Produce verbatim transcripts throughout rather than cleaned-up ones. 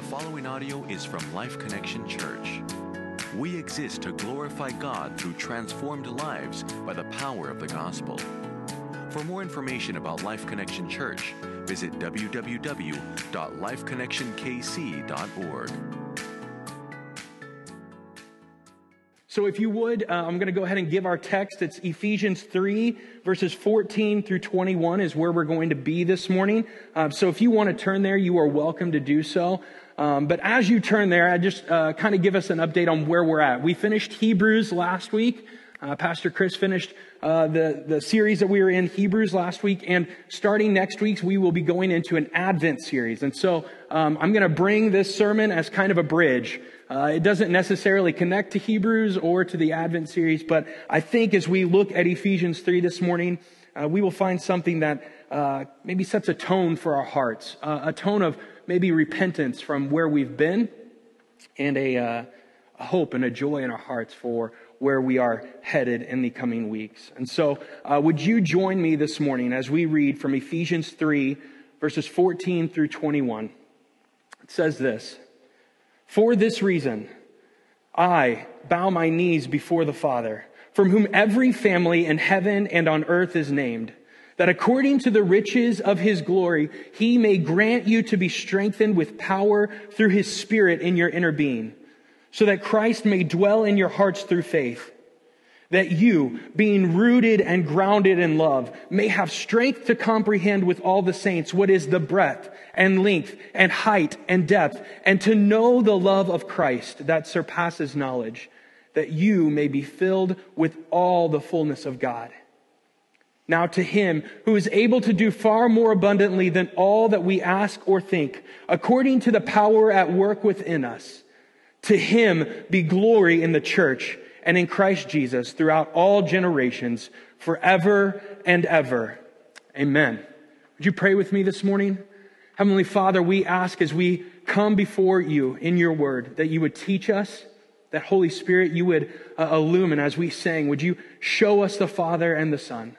following audio is from Life Connection Church. We exist to glorify God through transformed lives by the power of the gospel. For more information about Life Connection Church, visit w w w dot life connection k c dot org. So if you would, uh, I'm going to go ahead and give our text. It's Ephesians three, verses fourteen through twenty-one is where we're going to be this morning. Uh, so if you want to turn there, you are welcome to do so. Um, but as you turn there, I just uh, kind of give us an update on where we're at. We finished Hebrews last week. Uh, Pastor Chris finished uh, the, the series that we were in, Hebrews, last week. And starting next week, we will be going into an Advent series. And so um, I'm going to bring this sermon as kind of a bridge. Uh, it doesn't necessarily connect to Hebrews or to the Advent series, but I think as we look at Ephesians three this morning, uh, we will find something that uh, maybe sets a tone for our hearts, uh, a tone of maybe repentance from where we've been, and a, uh, a hope and a joy in our hearts for where we are headed in the coming weeks. And so uh, would you join me this morning as we read from Ephesians three, verses fourteen through twenty-one. It says this: "For this reason, I bow my knees before the Father, from whom every family in heaven and on earth is named, that according to the riches of his glory, he may grant you to be strengthened with power through his Spirit in your inner being, so that Christ may dwell in your hearts through faith, that you, being rooted and grounded in love, may have strength to comprehend with all the saints what is the breadth and length and height and depth, and to know the love of Christ that surpasses knowledge, that you may be filled with all the fullness of God. Now to him who is able to do far more abundantly than all that we ask or think, according to the power at work within us, to him be glory in the church and in Christ Jesus throughout all generations, forever and ever. Amen." Would you pray with me this morning? Heavenly Father, we ask as we come before you in your word that you would teach us, that Holy Spirit you would uh, illumine as we sang. Would you show us the Father and the Son?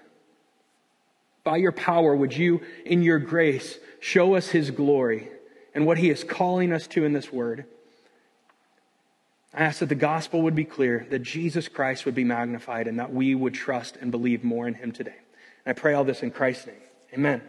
By your power, would you, in your grace, show us his glory and what he is calling us to in this word? I ask that the gospel would be clear, that Jesus Christ would be magnified, and that we would trust and believe more in him today. And I pray all this in Christ's name. Amen.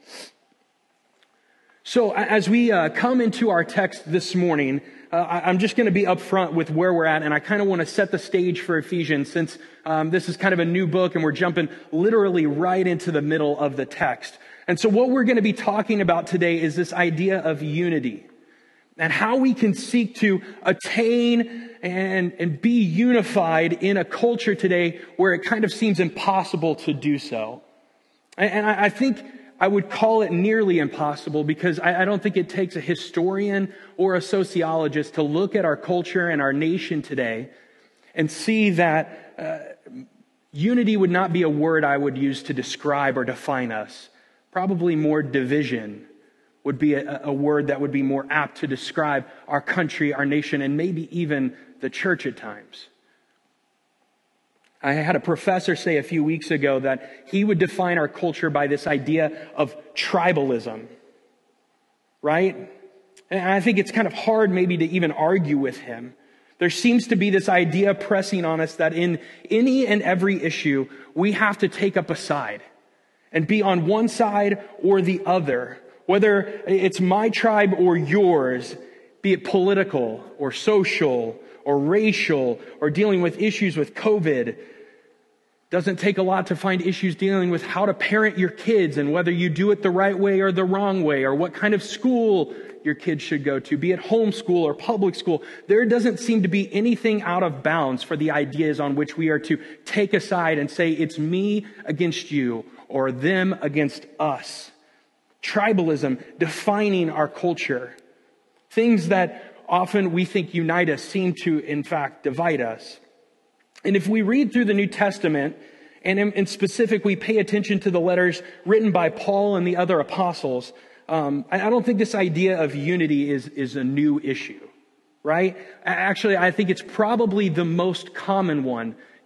So as we uh, come into our text this morning, uh, I'm just going to be upfront with where we're at, and I kind of want to set the stage for Ephesians, since um, this is kind of a new book, and we're jumping literally right into the middle of the text. And so what we're going to be talking about today is this idea of unity, and how we can seek to attain and, and be unified in a culture today where it kind of seems impossible to do so. And, and I, I think I would call it nearly impossible, because I, I don't think it takes a historian or a sociologist to look at our culture and our nation today and see that uh, unity would not be a word I would use to describe or define us. Probably more division would be a, a word that would be more apt to describe our country, our nation, and maybe even the church at times. I had a professor say a few weeks ago that he would define our culture by this idea of tribalism, right? And I think it's kind of hard maybe to even argue with him. There seems to be this idea pressing on us that in any and every issue, we have to take up a side and be on one side or the other. Whether it's my tribe or yours, be it political or social or racial or dealing with issues with COVID. Doesn't take a lot to find issues dealing with how to parent your kids and whether you do it the right way or the wrong way, or what kind of school your kids should go to, be it homeschool or public school. There doesn't seem to be anything out of bounds for the ideas on which we are to take a side and say it's me against you or them against us. Tribalism defining our culture. Things that often we think unite us seem to, in fact, divide us. And if we read through the New Testament, and in, in specific, we pay attention to the letters written by Paul and the other apostles, um, I, I don't think this idea of unity is, is a new issue, right? Actually, I think it's probably the most common one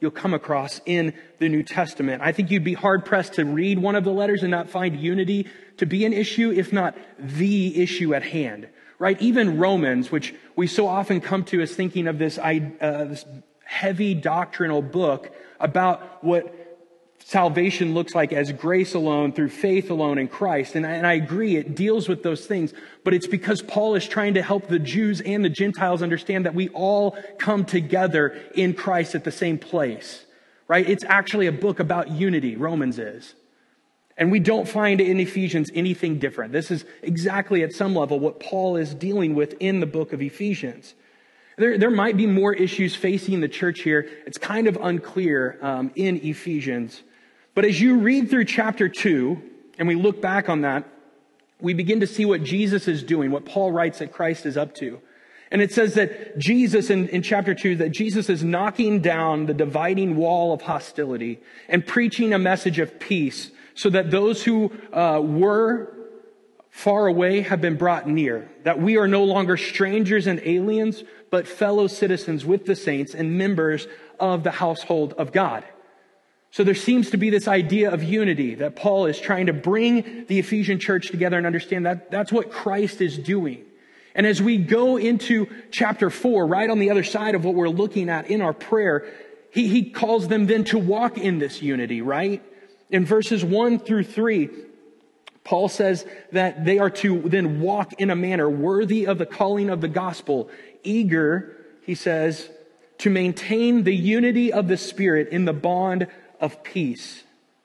you'll come across in the New Testament. I think you'd be hard-pressed to read one of the letters and not find unity to be an issue, if not the issue at hand, right? Even Romans, which we so often come to as thinking of this, uh, this heavy doctrinal book about what salvation looks like as grace alone, through faith alone in Christ. And I, and I agree, it deals with those things, but it's because Paul is trying to help the Jews and the Gentiles understand that we all come together in Christ at the same place, right? It's actually a book about unity, Romans is. And we don't find in Ephesians anything different. This is exactly at some level what Paul is dealing with in the book of Ephesians. There, there might be more issues facing the church here. It's kind of unclear um, in Ephesians. But as you read through chapter two, and we look back on that, we begin to see what Jesus is doing, what Paul writes that Christ is up to. And it says that Jesus, in, in chapter two, that Jesus is knocking down the dividing wall of hostility and preaching a message of peace so that those who uh, were far away have been brought near, that we are no longer strangers and aliens, but fellow citizens with the saints and members of the household of God. So there seems to be this idea of unity that Paul is trying to bring the Ephesian church together and understand that that's what Christ is doing. And as we go into chapter four, right on the other side of what we're looking at in our prayer, he, he calls them then to walk in this unity, right? In verses one through three, Paul says that they are to then walk in a manner worthy of the calling of the gospel, eager, he says, to maintain the unity of the Spirit in the bond of peace.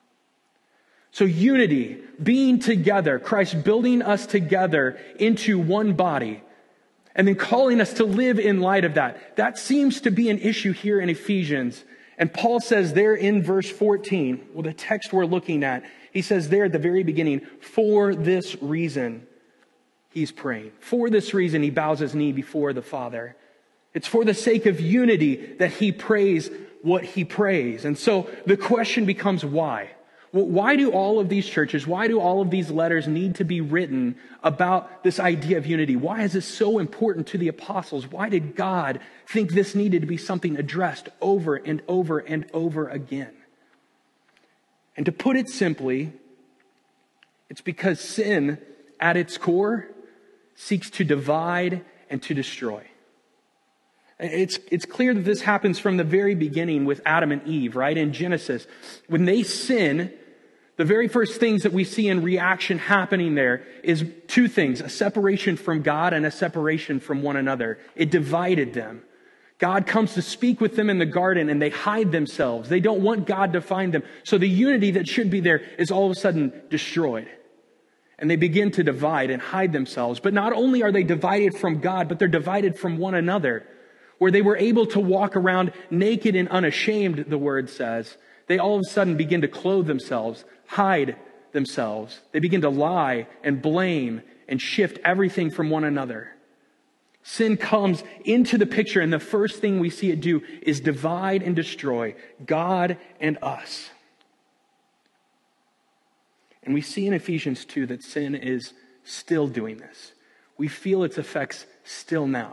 So unity, being together, Christ building us together into one body, and then calling us to live in light of that. That seems to be an issue here in Ephesians. And Paul says there in verse fourteen, well, the text we're looking at, he says there at the very beginning, for this reason he's praying. For this reason he bows his knee before the Father. It's for the sake of unity that he prays what he prays. And so the question becomes why? Well, why do all of these churches, why do all of these letters need to be written about this idea of unity? Why is this so important to the apostles? Why did God think this needed to be something addressed over and over and over again? And to put it simply, it's because sin at its core seeks to divide and to destroy. It's, it's clear that this happens from the very beginning with Adam and Eve, right? In Genesis, when they sin, the very first things that we see in reaction happening there is two things, a separation from God and a separation from one another. It divided them. God comes to speak with them in the garden and they hide themselves. They don't want God to find them. So the unity that should be there is all of a sudden destroyed. And they begin to divide and hide themselves. But not only are they divided from God, but they're divided from one another. Where they were able to walk around naked and unashamed, the word says, they all of a sudden begin to clothe themselves, hide themselves. They begin to lie and blame and shift everything from one another. Sin comes into the picture, and the first thing we see it do is divide and destroy God and us. And we see in Ephesians two that sin is still doing this. We feel its effects still now.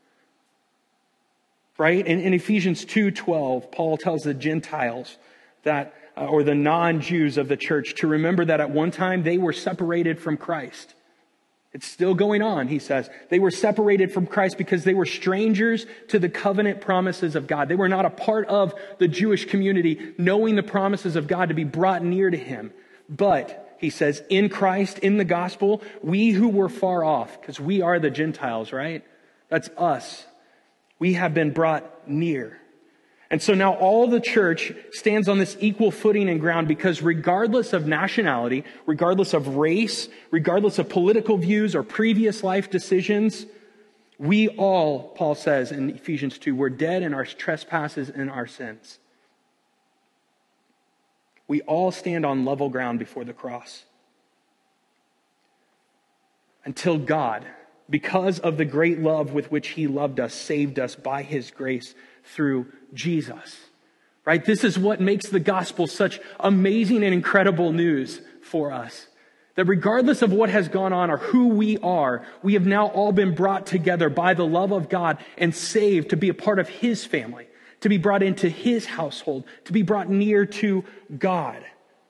Right? In, in Ephesians two twelve, Paul tells the Gentiles that, uh, or the non-Jews of the church, to remember that at one time they were separated from Christ. It's still going on, he says. They were separated from Christ because they were strangers to the covenant promises of God. They were not a part of the Jewish community, knowing the promises of God to be brought near to him. But, he says, in Christ, in the gospel, we who were far off, because we are the Gentiles, right? That's us. We have been brought near. And so now all the church stands on this equal footing and ground because regardless of nationality, regardless of race, regardless of political views or previous life decisions, we all, Paul says in Ephesians two, were dead in our trespasses and our sins. We all stand on level ground before the cross. Until God, because of the great love with which he loved us, saved us by his grace through Jesus. Right? This is what makes the gospel such amazing and incredible news for us. That regardless of what has gone on or who we are, we have now all been brought together by the love of God and saved to be a part of his family. to be brought into his household, to be brought near to God.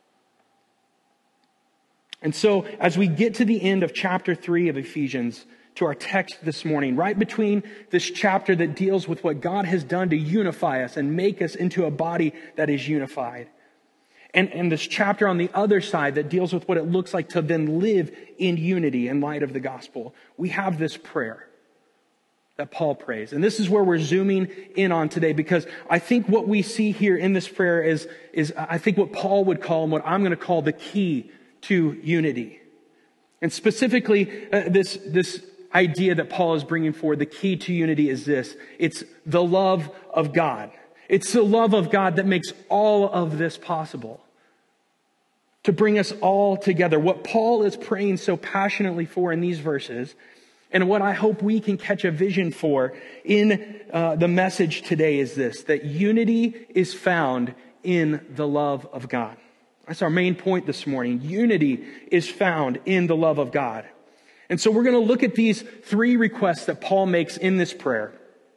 And so as we get to the end of chapter three of Ephesians, to our text this morning, right between this chapter that deals with what God has done to unify us and make us into a body that is unified, and, and this chapter on the other side that deals with what it looks like to then live in unity in light of the gospel, we have this prayer that Paul prays. And this is where we're zooming in on today, because I think what we see here in this prayer is, is I think what Paul would call and what I'm going to call the key to unity. And specifically, uh, this, this idea that Paul is bringing forward, the key to unity is this. It's the love of God. It's the love of God that makes all of this possible, to bring us all together. What Paul is praying so passionately for in these verses, and what I hope we can catch a vision for in uh, the message today, is this: that unity is found in the love of God. That's our main point this morning. Unity is found in the love of God. And so we're going to look at these three requests that Paul makes in this prayer.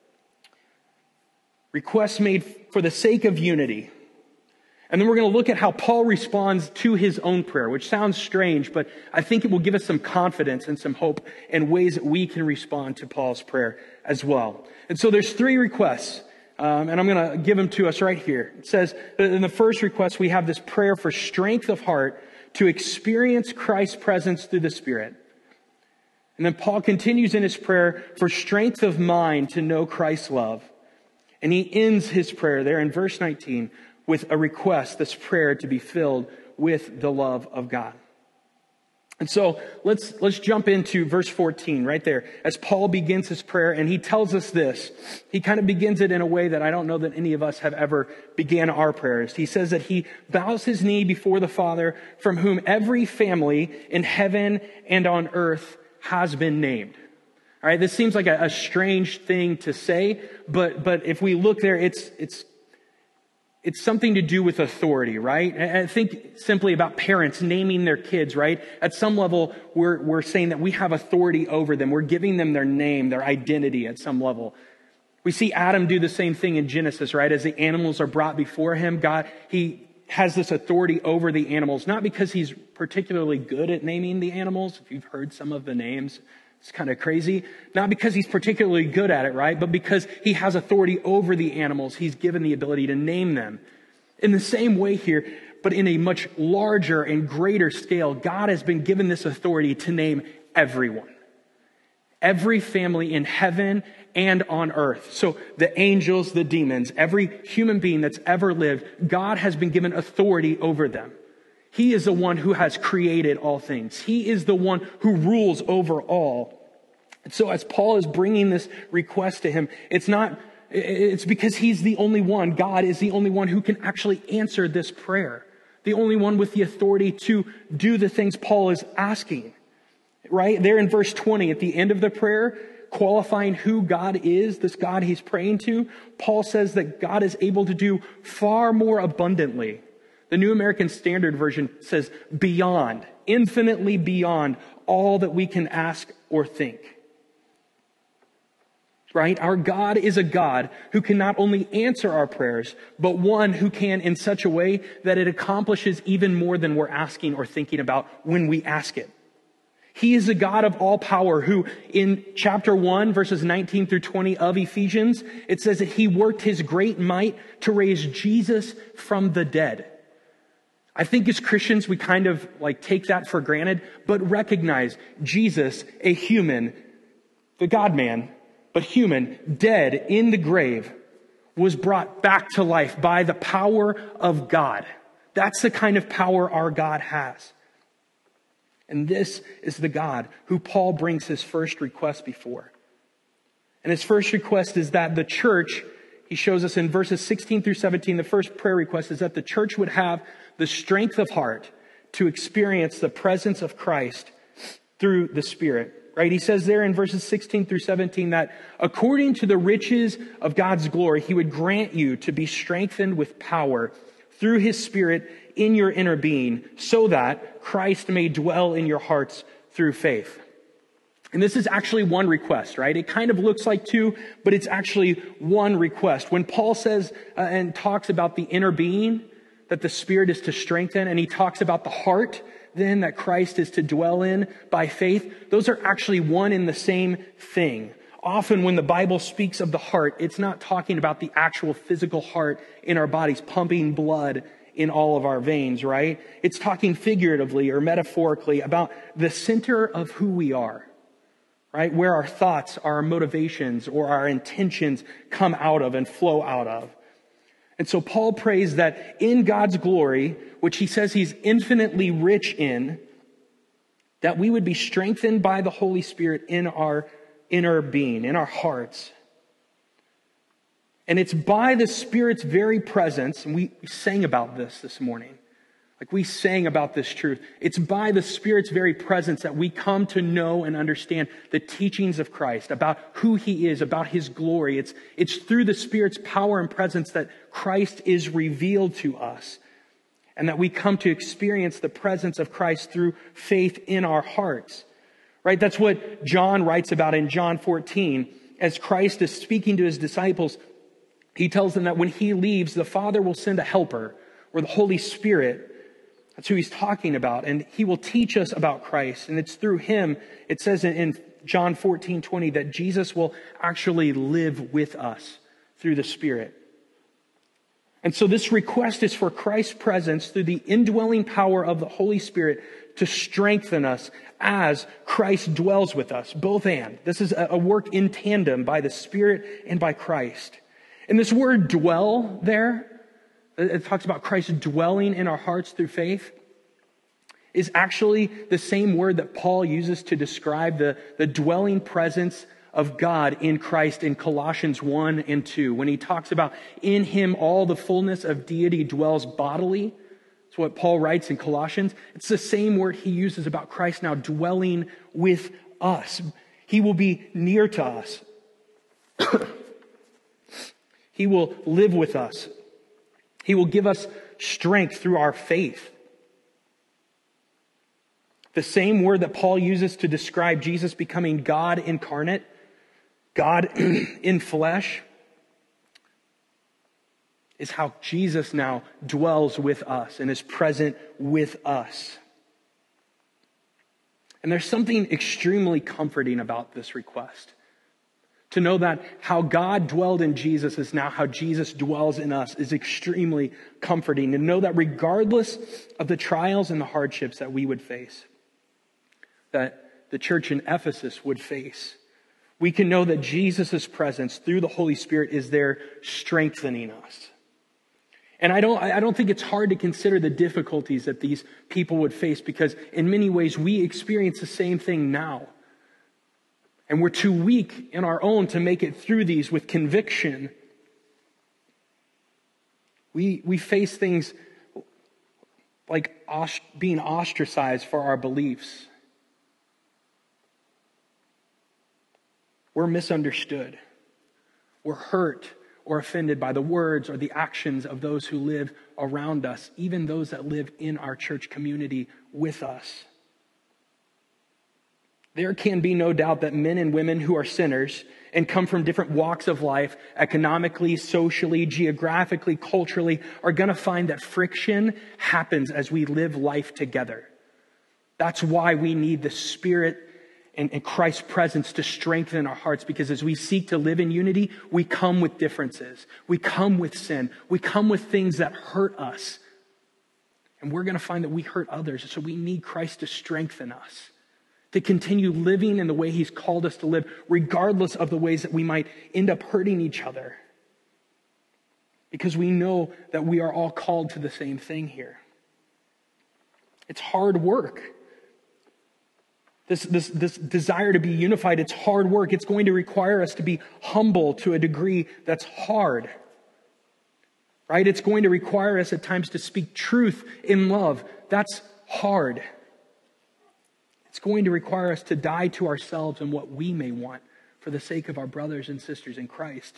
Requests made for the sake of unity. And then we're going to look at how Paul responds to his own prayer, which sounds strange, but I think it will give us some confidence and some hope and ways that we can respond to Paul's prayer as well. And so there's three requests, um, and I'm going to give them to us right here. It says, in the first request, we have this prayer for strength of heart to experience Christ's presence through the Spirit. And then Paul continues in his prayer for strength of mind to know Christ's love. And he ends his prayer there in verse nineteen with a request, this prayer, to be filled with the love of God. And so let's, let's jump into verse fourteen right there as Paul begins his prayer, and he tells us this. He kind of begins it in a way that I don't know that any of us have ever began our prayers. He says that he bows his knee before the Father, from whom every family in heaven and on earth has been named. All right, this seems like a, a strange thing to say, but but if we look there, it's it's it's something to do with authority, right? And I think simply about parents naming their kids, right? At some level, we're we're saying that we have authority over them. We're giving them their name, their identity at some level. We see Adam do the same thing in Genesis, right? As the animals are brought before him, God, he has this authority over the animals, not because he's particularly good at naming the animals. If you've heard some of the names, it's kind of crazy. Not because he's particularly good at it, right? But because he has authority over the animals. He's given the ability to name them. In the same way here, but in a much larger and greater scale, God has been given this authority to name everyone. Every family in heaven and on earth. So the angels, the demons, every human being that's ever lived, God has been given authority over them. He is the one who has created all things. He is the one who rules over all. And so as Paul is bringing this request to him, it's not, it's because he's the only one. God is the only one who can actually answer this prayer. The only one with the authority to do the things Paul is asking. Right there in verse twenty, at the end of the prayer, qualifying who God is, this God he's praying to, Paul says that God is able to do far more abundantly. The New American Standard Version says beyond, infinitely beyond all that we can ask or think. Right? Our God is a God who can not only answer our prayers, but one who can in such a way that it accomplishes even more than we're asking or thinking about when we ask it. He is a God of all power who in chapter one, verses nineteen through twenty of Ephesians, it says that he worked his great might to raise Jesus from the dead. I think as Christians, we kind of like take that for granted, but recognize Jesus, a human, the God-man, but human, dead in the grave, was brought back to life by the power of God. That's the kind of power our God has. And this is the God who Paul brings his first request before. And his first request is that the church, he shows us in verses sixteen through seventeen, the first prayer request is that the church would have the strength of heart to experience the presence of Christ through the Spirit. Right? He says there in verses sixteen through seventeen that according to the riches of God's glory, he would grant you to be strengthened with power through his Spirit in your inner being, so that Christ may dwell in your hearts through faith. And this is actually one request, right? It kind of looks like two, but it's actually one request. When Paul says uh, and talks about the inner being that the Spirit is to strengthen, and he talks about the heart then that Christ is to dwell in by faith, those are actually one and the same thing. Often when the Bible speaks of the heart, it's not talking about the actual physical heart in our bodies pumping blood in all of our veins, right? It's talking figuratively or metaphorically about the center of who we are. Right? Where our thoughts, our motivations, or our intentions come out of and flow out of. And so Paul prays that in God's glory, which he says he's infinitely rich in, that we would be strengthened by the Holy Spirit in our inner being, in our hearts. And it's by the Spirit's very presence, and we sang about this this morning. Like we sang about this truth. It's by the Spirit's very presence that we come to know and understand the teachings of Christ, about who he is, about his glory. It's, it's through the Spirit's power and presence that Christ is revealed to us, and that we come to experience the presence of Christ through faith in our hearts. Right? That's what John writes about in John fourteen. As Christ is speaking to his disciples, he tells them that when he leaves, the Father will send a helper, or the Holy Spirit. That's who he's talking about. And he will teach us about Christ. And it's through him, it says in, in John fourteen twenty, that Jesus will actually live with us through the Spirit. And so this request is for Christ's presence through the indwelling power of the Holy Spirit to strengthen us as Christ dwells with us. Both and. This is a work in tandem by the Spirit and by Christ. And this word dwell there, it talks about Christ dwelling in our hearts through faith, is actually the same word that Paul uses to describe the, the dwelling presence of God in Christ in Colossians one and two. When he talks about in him all the fullness of deity dwells bodily. That's what Paul writes in Colossians. It's the same word he uses about Christ now dwelling with us. He will be near to us. He will live with us. He will give us strength through our faith. The same word that Paul uses to describe Jesus becoming God incarnate, God in flesh, is how Jesus now dwells with us and is present with us. And there's something extremely comforting about this request. To know that how God dwelled in Jesus is now how Jesus dwells in us is extremely comforting. To know that regardless of the trials and the hardships that we would face, that the church in Ephesus would face, we can know that Jesus' presence through the Holy Spirit is there strengthening us. And I don't, I don't think it's hard to consider the difficulties that these people would face, because in many ways we experience the same thing now. And we're too weak in our own to make it through these with conviction. We, we face things like ost- being ostracized for our beliefs. We're misunderstood. We're hurt or offended by the words or the actions of those who live around us, even those that live in our church community with us. There can be no doubt that men and women who are sinners and come from different walks of life, economically, socially, geographically, culturally, are going to find that friction happens as we live life together. That's why we need the Spirit and, and Christ's presence to strengthen our hearts, because as we seek to live in unity, we come with differences. We come with sin. We come with things that hurt us. And we're going to find that we hurt others. So we need Christ to strengthen us, to continue living in the way he's called us to live, regardless of the ways that we might end up hurting each other. Because we know that we are all called to the same thing here. It's hard work. This, this, this desire to be unified, it's hard work. It's going to require us to be humble to a degree that's hard. Right? It's going to require us at times to speak truth in love. That's hard. It's going to require us to die to ourselves and what we may want for the sake of our brothers and sisters in Christ.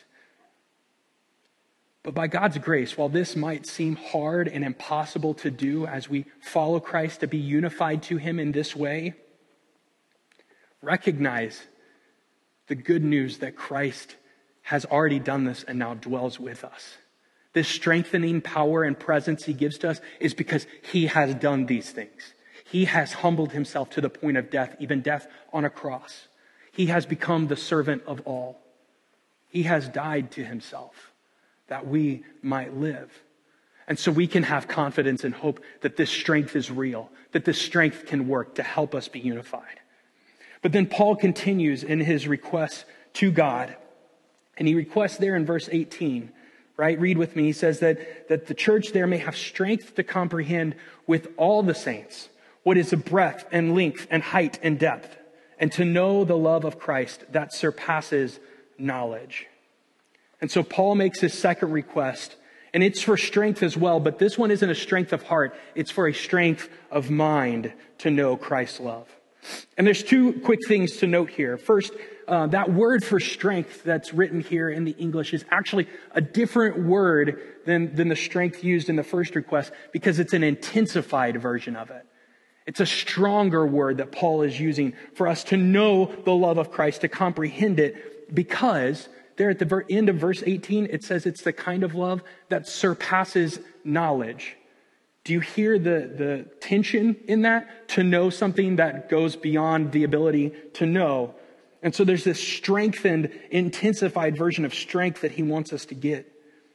But by God's grace, while this might seem hard and impossible to do as we follow Christ, to be unified to him in this way, recognize the good news that Christ has already done this and now dwells with us. This strengthening power and presence he gives to us is because he has done these things. He has humbled himself to the point of death, even death on a cross. He has become the servant of all. He has died to himself that we might live. And so we can have confidence and hope that this strength is real, that this strength can work to help us be unified. But then Paul continues in his requests to God. And he requests there in verse eighteen, right? Read with me. He says that, that the church there may have strength to comprehend with all the saints what is the breadth and length and height and depth, and to know the love of Christ that surpasses knowledge. And so Paul makes his second request, and it's for strength as well, but this one isn't a strength of heart. It's for a strength of mind to know Christ's love. And there's two quick things to note here. First, uh, that word for strength that's written here in the English is actually a different word than, than the strength used in the first request because it's an intensified version of it. It's a stronger word that Paul is using for us to know the love of Christ, to comprehend it, because there at the end of verse eighteen, it says it's the kind of love that surpasses knowledge. Do you hear the, the tension in that? To know something that goes beyond the ability to know. And so there's this strengthened, intensified version of strength that he wants us to get.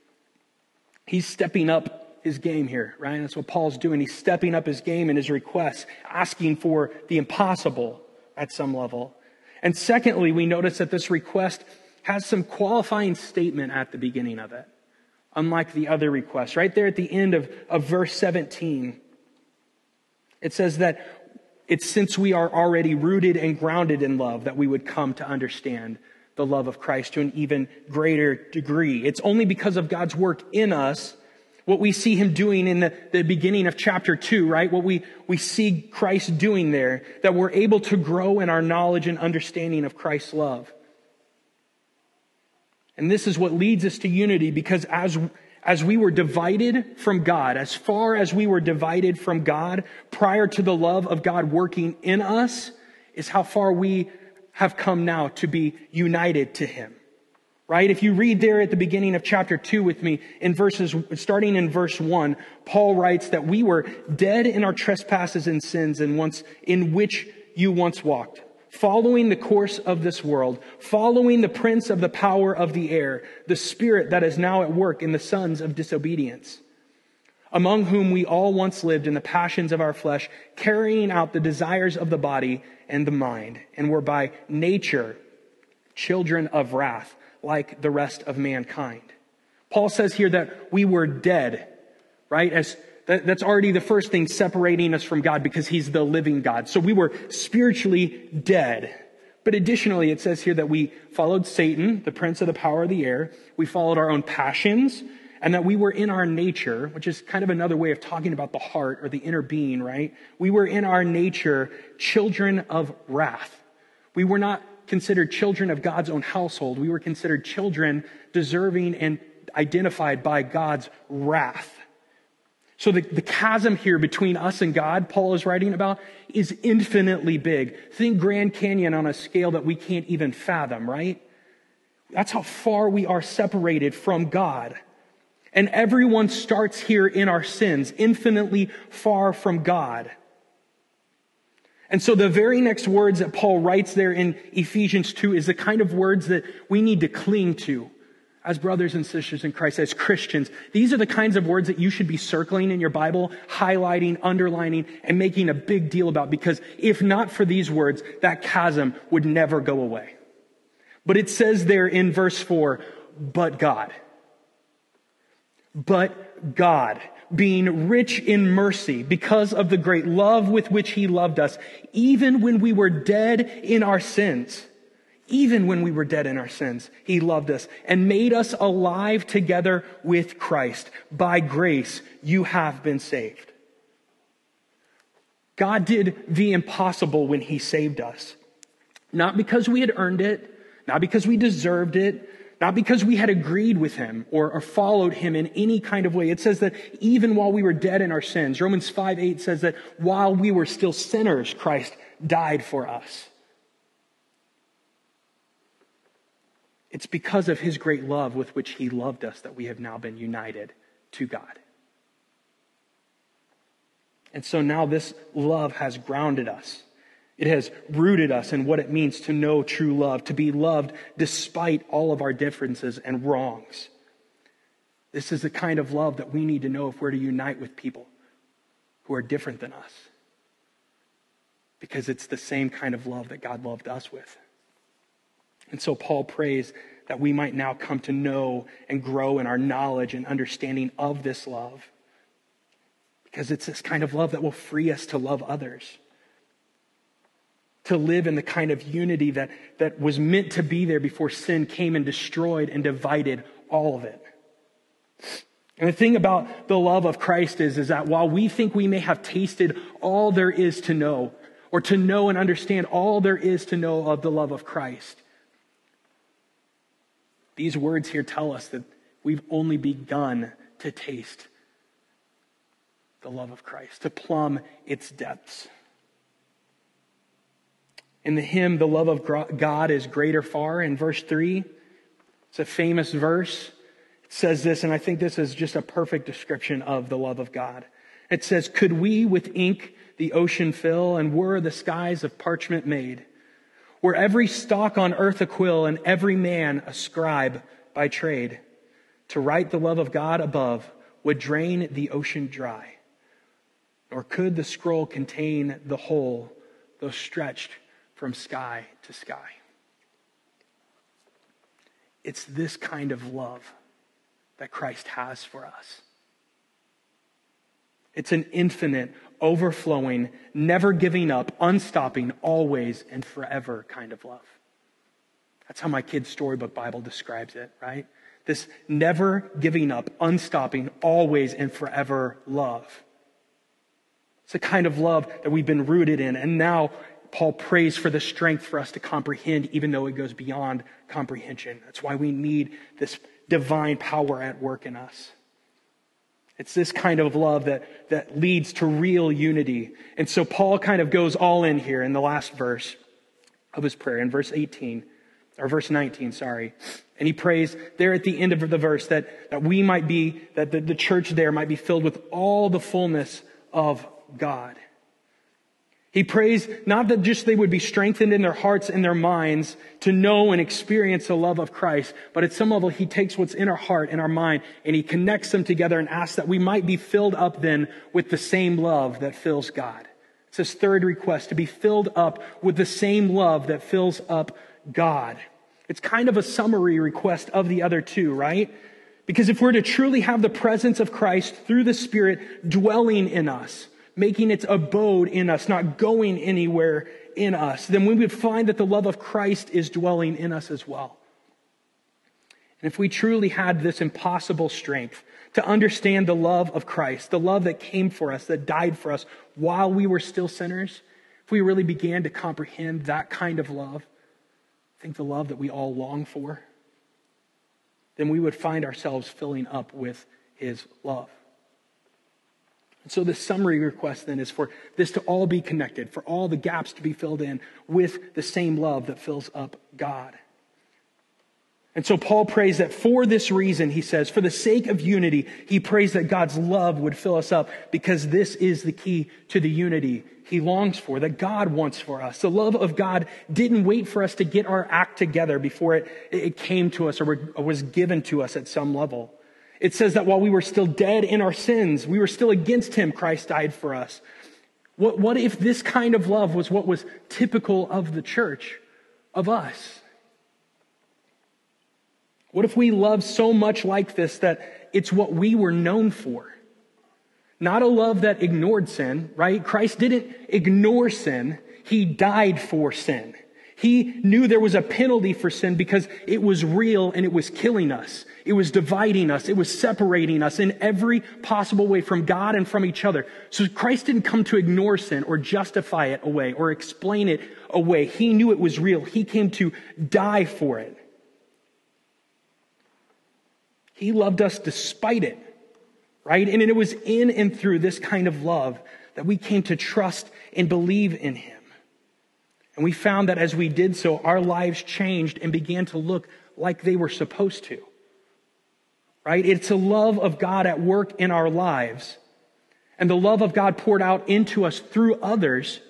He's stepping up his game here, right? That's what Paul's doing. He's stepping up his game in his requests, asking for the impossible at some level. And secondly, we notice that this request has some qualifying statement at the beginning of it. Unlike the other requests. Right there at the end of, of verse seventeen, it says that it's since we are already rooted and grounded in love that we would come to understand the love of Christ to an even greater degree. It's only because of God's work in us, what we see him doing in the, the beginning of chapter two, right? What we, we see Christ doing there, that we're able to grow in our knowledge and understanding of Christ's love. And this is what leads us to unity, because as, as we were divided from God, as far as we were divided from God prior to the love of God working in us, is how far we have come now to be united to him. Right? If you read there at the beginning of chapter two with me, in verses, starting in verse one, Paul writes that we were dead in our trespasses and sins and once in which you once walked, following the course of this world, following the prince of the power of the air, the spirit that is now at work in the sons of disobedience, among whom we all once lived in the passions of our flesh, carrying out the desires of the body and the mind, and were by nature children of wrath, like the rest of mankind. Paul says here that we were dead, right? As that, that's already the first thing separating us from God, because he's the living God. So we were spiritually dead. But additionally, it says here that we followed Satan, the prince of the power of the air. We followed our own passions, and that we were in our nature, which is kind of another way of talking about the heart or the inner being, right? We were in our nature children of wrath. We were not considered children of God's own household. We were considered children deserving and identified by God's wrath. So the, the chasm here between us and God, Paul is writing about, is infinitely big. Think Grand Canyon on a scale that we can't even fathom, right? That's how far we are separated from God. And everyone starts here in our sins, infinitely far from God. And so the very next words that Paul writes there in Ephesians two is the kind of words that we need to cling to as brothers and sisters in Christ, as Christians. These are the kinds of words that you should be circling in your Bible, highlighting, underlining, and making a big deal about, because if not for these words, that chasm would never go away. But it says there in verse four, but God. But God, being rich in mercy because of the great love with which he loved us, even when we were dead in our sins, even when we were dead in our sins, he loved us and made us alive together with Christ. By grace, you have been saved. God did the impossible when he saved us. Not because we had earned it, not because we deserved it, not because we had agreed with him or, or followed him in any kind of way. It says that even while we were dead in our sins, Romans five eight says that while we were still sinners, Christ died for us. It's because of his great love with which he loved us that we have now been united to God. And so now this love has grounded us. It has rooted us in what it means to know true love, to be loved despite all of our differences and wrongs. This is the kind of love that we need to know if we're to unite with people who are different than us. Because it's the same kind of love that God loved us with. And so Paul prays that we might now come to know and grow in our knowledge and understanding of this love. Because it's this kind of love that will free us to love others. To live in the kind of unity that, that was meant to be there before sin came and destroyed and divided all of it. And the thing about the love of Christ is, is that while we think we may have tasted all there is to know, or to know and understand all there is to know of the love of Christ, these words here tell us that we've only begun to taste the love of Christ, to plumb its depths. In the hymn, The Love of God is Greater Far, in verse three, it's a famous verse. It says this, and I think this is just a perfect description of the love of God. It says, could we with ink the ocean fill, and were the skies of parchment made, were every stalk on earth a quill, and every man a scribe by trade, to write the love of God above would drain the ocean dry, nor could the scroll contain the whole, though stretched from sky to sky. It's this kind of love that Christ has for us. It's an infinite, overflowing, never giving up, unstopping, always and forever kind of love. That's how my kids' storybook Bible describes it, right? This never giving up, unstopping, always and forever love. It's a kind of love that we've been rooted in. And now Paul prays for the strength for us to comprehend, even though it goes beyond comprehension. That's why we need this divine power at work in us. It's this kind of love that, that leads to real unity. And so Paul kind of goes all in here in the last verse of his prayer, in verse eighteen, or verse nineteen, sorry. And he prays there at the end of the verse that, that we might be, that the, the church there might be filled with all the fullness of God. He prays not that just they would be strengthened in their hearts and their minds to know and experience the love of Christ, but at some level he takes what's in our heart and our mind and he connects them together and asks that we might be filled up then with the same love that fills God. It's his third request, to be filled up with the same love that fills up God. It's kind of a summary request of the other two, right? Because if we're to truly have the presence of Christ through the Spirit dwelling in us, making its abode in us, not going anywhere in us, then we would find that the love of Christ is dwelling in us as well. And if we truly had this impossible strength to understand the love of Christ, the love that came for us, that died for us while we were still sinners, if we really began to comprehend that kind of love, I think the love that we all long for, then we would find ourselves filling up with his love. And so the summary request then is for this to all be connected, for all the gaps to be filled in with the same love that fills up God. And so Paul prays that for this reason, he says, for the sake of unity, he prays that God's love would fill us up, because this is the key to the unity he longs for, that God wants for us. The love of God didn't wait for us to get our act together before it, it came to us or was given to us at some level. It says that while we were still dead in our sins, we were still against him, Christ died for us. What, what if this kind of love was what was typical of the church, of us? What if we loved so much like this that it's what we were known for? Not a love that ignored sin, right? Christ didn't ignore sin. He died for sin. He knew there was a penalty for sin because it was real and it was killing us. It was dividing us. It was separating us in every possible way from God and from each other. So Christ didn't come to ignore sin or justify it away or explain it away. He knew it was real. He came to die for it. He loved us despite it, right? And it was in and through this kind of love that we came to trust and believe in him. And we found that as we did so, our lives changed and began to look like they were supposed to. Right? It's a love of God at work in our lives, and the love of God poured out into us through others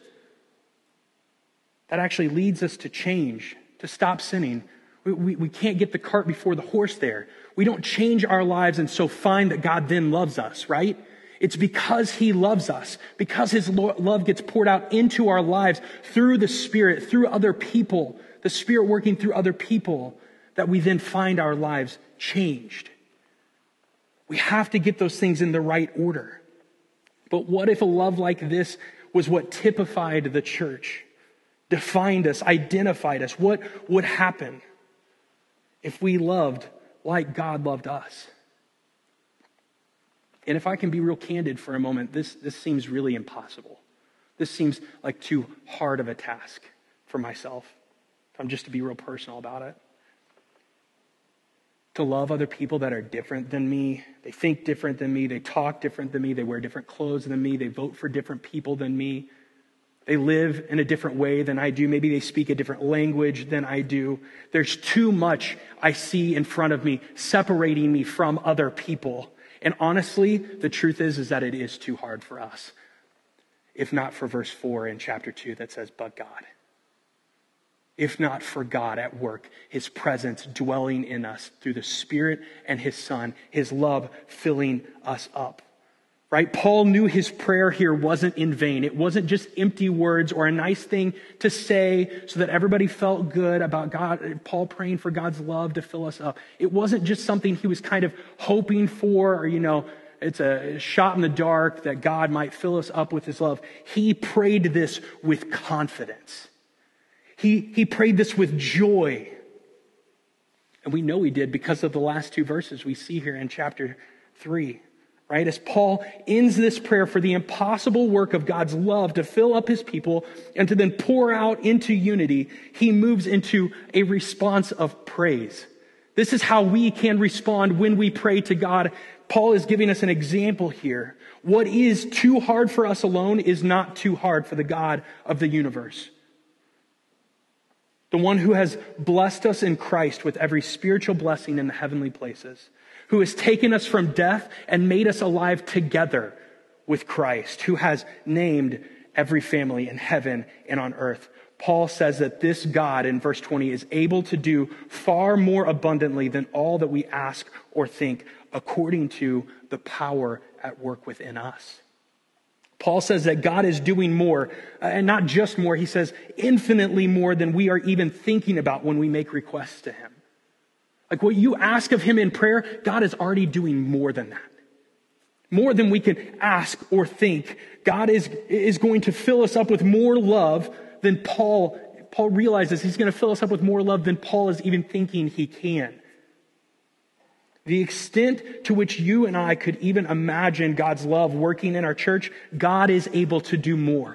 that actually leads us to change, to stop sinning. We, we, we can't get the cart before the horse there. We don't change our lives and so find that God then loves us, right? It's because he loves us, because his love gets poured out into our lives through the Spirit, through other people, the Spirit working through other people, that we then find our lives changed. We have to get those things in the right order. But what if a love like this was what typified the church, defined us, identified us? What would happen if we loved like God loved us? And if I can be real candid for a moment, this, this seems really impossible. This seems like too hard of a task for myself, if I'm just to be real personal about it. To love other people that are different than me, they think different than me, they talk different than me, they wear different clothes than me, they vote for different people than me, they live in a different way than I do, maybe they speak a different language than I do. There's too much I see in front of me separating me from other people. And honestly, the truth is, is that it is too hard for us. If not for verse four in chapter two that says, but God. If not for God at work, his presence dwelling in us through the Spirit and his Son, his love filling us up. Right? Paul knew his prayer here wasn't in vain. It wasn't just empty words or a nice thing to say so that everybody felt good about God, Paul praying for God's love to fill us up. It wasn't just something he was kind of hoping for, or, you know, it's a shot in the dark that God might fill us up with his love. He prayed this with confidence. He, he prayed this with joy. And we know he did because of the last two verses we see here in chapter three. Right? As Paul ends this prayer for the impossible work of God's love to fill up his people and to then pour out into unity, he moves into a response of praise. This is how we can respond when we pray to God. Paul is giving us an example here. What is too hard for us alone is not too hard for the God of the universe. The one who has blessed us in Christ with every spiritual blessing in the heavenly places, who has taken us from death and made us alive together with Christ, who has named every family in heaven and on earth. Paul says that this God, in verse twenty, is able to do far more abundantly than all that we ask or think, according to the power at work within us. Paul says that God is doing more, and not just more, he says infinitely more than we are even thinking about when we make requests to him. Like what you ask of him in prayer, God is already doing more than that. More than we can ask or think. God is, is going to fill us up with more love than Paul, Paul realizes he's going to fill us up with more love than Paul is even thinking he can. The extent to which you and I could even imagine God's love working in our church, God is able to do more.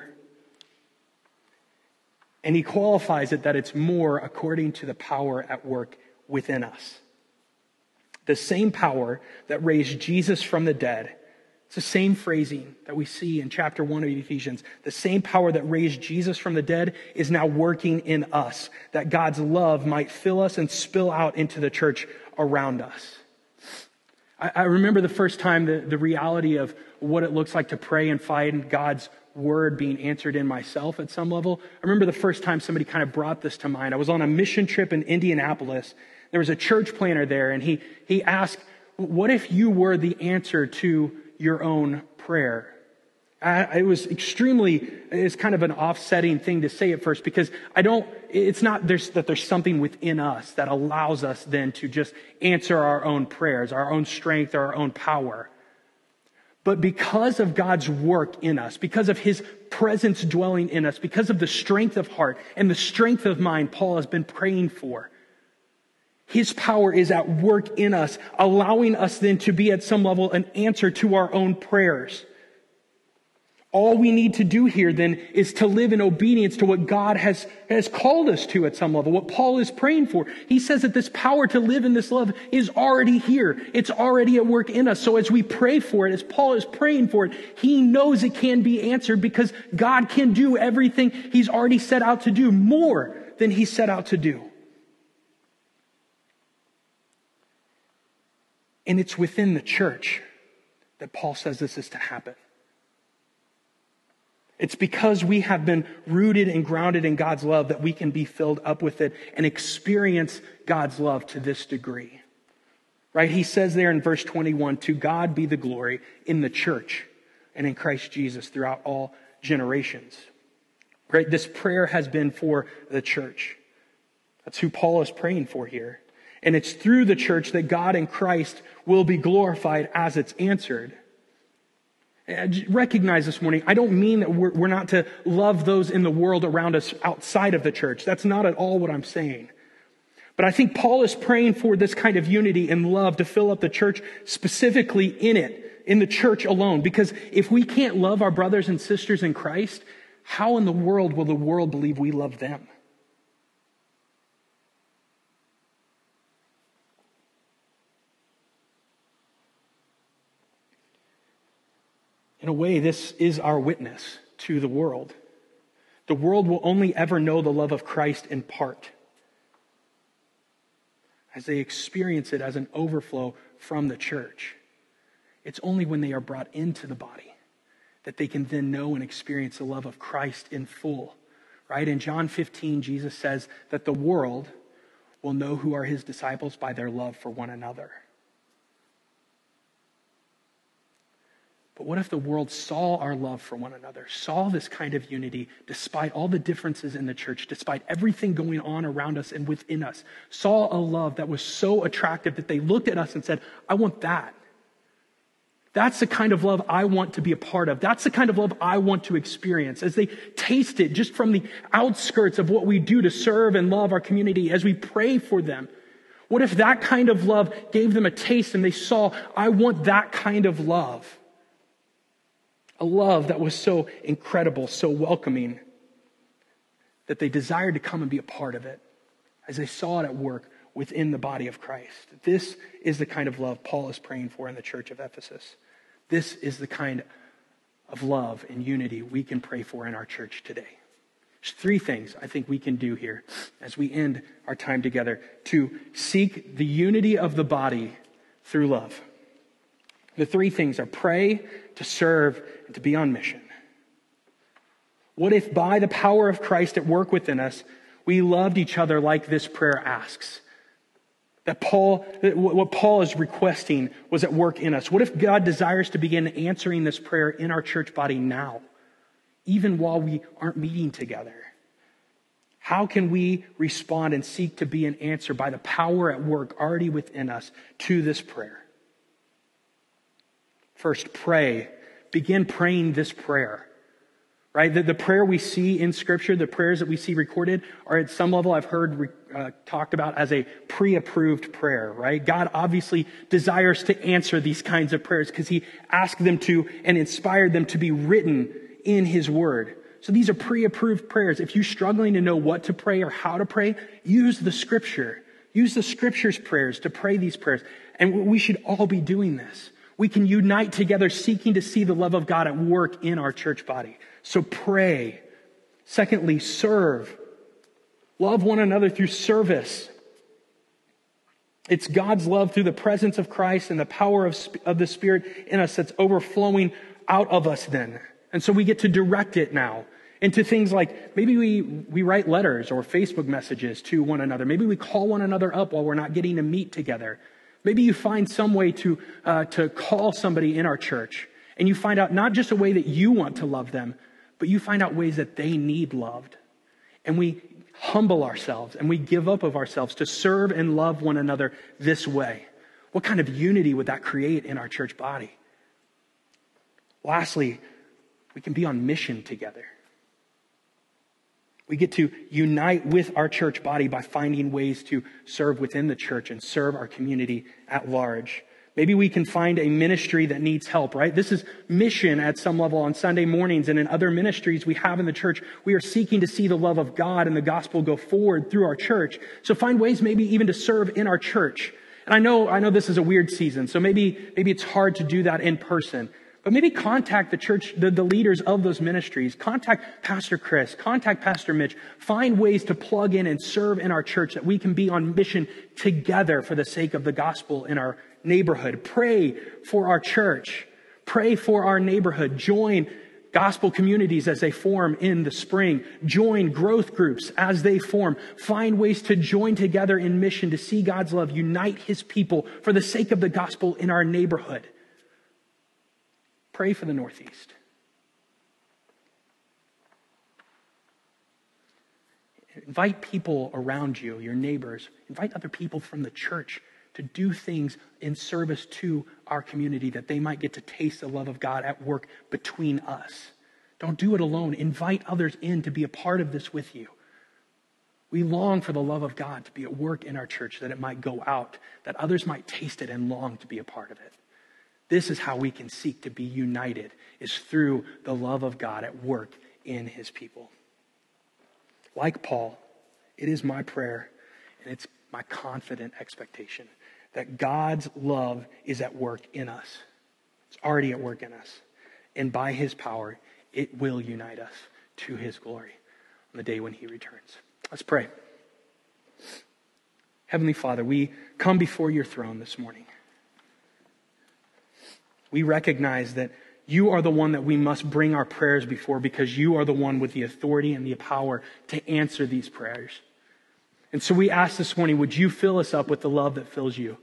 And he qualifies it that it's more according to the power at work within us. The same power that raised Jesus from the dead. It's the same phrasing that we see in chapter one of Ephesians. The same power that raised Jesus from the dead is now working in us, that God's love might fill us and spill out into the church around us. I, I remember the first time the, the reality of what it looks like to pray and find God's word being answered in myself at some level. I remember the first time somebody kind of brought this to mind. I was on a mission trip in Indianapolis. There was a church planner there, and he he asked, what if you were the answer to your own prayer? I, it was extremely, it's kind of an offsetting thing to say at first, because I don't, it's not there's, that there's something within us that allows us then to just answer our own prayers, our own strength, or our own power. But because of God's work in us, because of his presence dwelling in us, because of the strength of heart and the strength of mind Paul has been praying for, his power is at work in us, allowing us then to be at some level an answer to our own prayers. All we need to do here then is to live in obedience to what God has, has called us to at some level, what Paul is praying for. He says that this power to live in this love is already here. It's already at work in us. So as we pray for it, as Paul is praying for it, he knows it can be answered because God can do everything he's already set out to do, more than he set out to do. And it's within the church that Paul says this is to happen. It's because we have been rooted and grounded in God's love that we can be filled up with it and experience God's love to this degree. Right? He says there in verse twenty-one, to God be the glory in the church and in Christ Jesus throughout all generations. Right? This prayer has been for the church. That's who Paul is praying for here. And it's through the church that God in Christ will be glorified as it's answered. And recognize this morning, I don't mean that we're, we're not to love those in the world around us outside of the church. That's not at all what I'm saying. But I think Paul is praying for this kind of unity and love to fill up the church, specifically in it, in the church alone. Because if we can't love our brothers and sisters in Christ, how in the world will the world believe we love them? In a way, this is our witness to the world. The world will only ever know the love of Christ in part, as they experience it as an overflow from the church. It's only when they are brought into the body that they can then know and experience the love of Christ in full. Right? In John fifteen, Jesus says that the world will know who are his disciples by their love for one another. But what if the world saw our love for one another, saw this kind of unity, despite all the differences in the church, despite everything going on around us and within us, saw a love that was so attractive that they looked at us and said, I want that. That's the kind of love I want to be a part of. That's the kind of love I want to experience. As they taste it just from the outskirts of what we do to serve and love our community, as we pray for them. What if that kind of love gave them a taste and they saw, I want that kind of love? A love that was so incredible, so welcoming, that they desired to come and be a part of it as they saw it at work within the body of Christ. This is the kind of love Paul is praying for in the church of Ephesus. This is the kind of love and unity we can pray for in our church today. There's three things I think we can do here as we end our time together to seek the unity of the body through love. The three things are pray, to serve, and to be on mission. What if by the power of Christ at work within us, we loved each other like this prayer asks? That Paul, that what Paul is requesting was at work in us. What if God desires to begin answering this prayer in our church body now, even while we aren't meeting together? How can we respond and seek to be an answer by the power at work already within us to this prayer? First, pray. Begin praying this prayer. Right? The, the prayer we see in Scripture, the prayers that we see recorded, are at some level I've heard uh, talked about as a pre-approved prayer. Right? God obviously desires to answer these kinds of prayers because He asked them to and inspired them to be written in His Word. So these are pre-approved prayers. If you're struggling to know what to pray or how to pray, use the Scripture. Use the Scripture's prayers to pray these prayers. And we should all be doing this. We can unite together seeking to see the love of God at work in our church body. So pray. Secondly, serve. Love one another through service. It's God's love through the presence of Christ and the power of, of the Spirit in us that's overflowing out of us then. And so we get to direct it now into things like maybe we, we write letters or Facebook messages to one another. Maybe we call one another up while we're not getting to meet together. Maybe you find some way to uh, to call somebody in our church and you find out not just a way that you want to love them, but you find out ways that they need loved. And we humble ourselves and we give up of ourselves to serve and love one another this way. What kind of unity would that create in our church body? Lastly, we can be on mission together. We get to unite with our church body by finding ways to serve within the church and serve our community at large. Maybe we can find a ministry that needs help, right? This is mission at some level on Sunday mornings and in other ministries we have in the church. We are seeking to see the love of God and the gospel go forward through our church. So find ways maybe even to serve in our church. And I know, I know this is a weird season, so maybe, maybe it's hard to do that in person. But maybe contact the church, the, the leaders of those ministries. Contact Pastor Chris. Contact Pastor Mitch. Find ways to plug in and serve in our church that we can be on mission together for the sake of the gospel in our neighborhood. Pray for our church. Pray for our neighborhood. Join gospel communities as they form in the spring. Join growth groups as they form. Find ways to join together in mission to see God's love unite his people for the sake of the gospel in our neighborhood. Pray for the Northeast. Invite people around you, your neighbors. Invite other people from the church to do things in service to our community that they might get to taste the love of God at work between us. Don't do it alone. Invite others in to be a part of this with you. We long for the love of God to be at work in our church, that it might go out, that others might taste it and long to be a part of it. This is how we can seek to be united, is through the love of God at work in his people. Like Paul, it is my prayer and it's my confident expectation that God's love is at work in us. It's already at work in us. And by his power, it will unite us to his glory on the day when he returns. Let's pray. Heavenly Father, we come before your throne this morning. We recognize that you are the one that we must bring our prayers before, because you are the one with the authority and the power to answer these prayers. And so we ask this morning, would you fill us up with the love that fills you?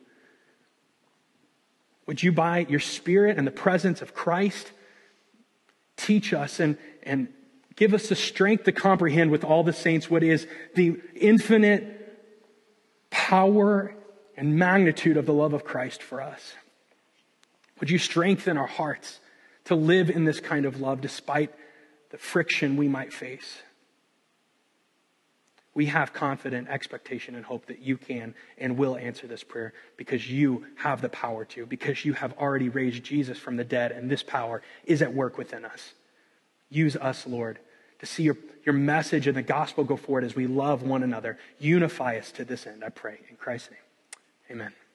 Would you, by your Spirit and the presence of Christ, teach us and, and give us the strength to comprehend with all the saints what is the infinite power and magnitude of the love of Christ for us? Would you strengthen our hearts to live in this kind of love despite the friction we might face? We have confident expectation and hope that you can and will answer this prayer, because you have the power to, because you have already raised Jesus from the dead, and this power is at work within us. Use us, Lord, to see your, your message and the gospel go forward as we love one another. Unify us to this end, I pray. In Christ's name, amen.